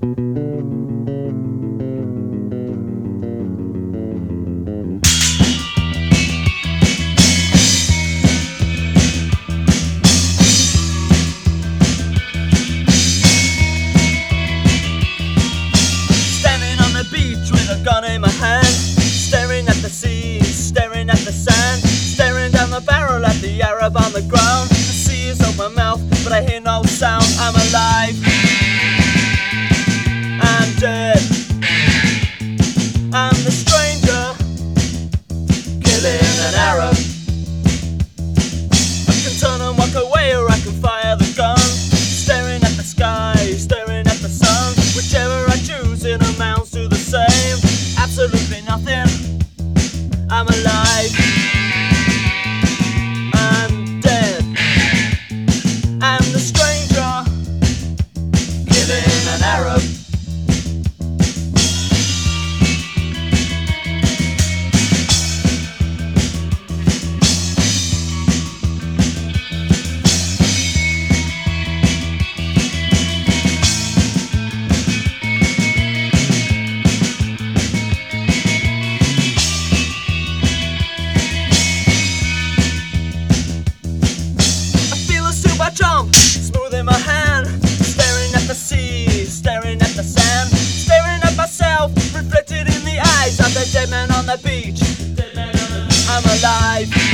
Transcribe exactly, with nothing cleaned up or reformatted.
Gun in my hand, staring at the sea, staring at the sand, staring down the barrel at the Arab on the ground. The sea is open my mouth, but I hear no sound. I'm alive, I'm dead, I'm the stranger, killing an Arab. I can turn and walk away, or I can fire the gun, staring at the sky, staring at the sun. Whichever I choose, it amounts to the same. Absolutely nothing. I'm alive, I'm dead, I'm the stranger, killing an Arab. Jump, smooth in my hand, staring at the sea, staring at the sand, staring at myself, reflected in the eyes of the dead man on the beach. I'm alive.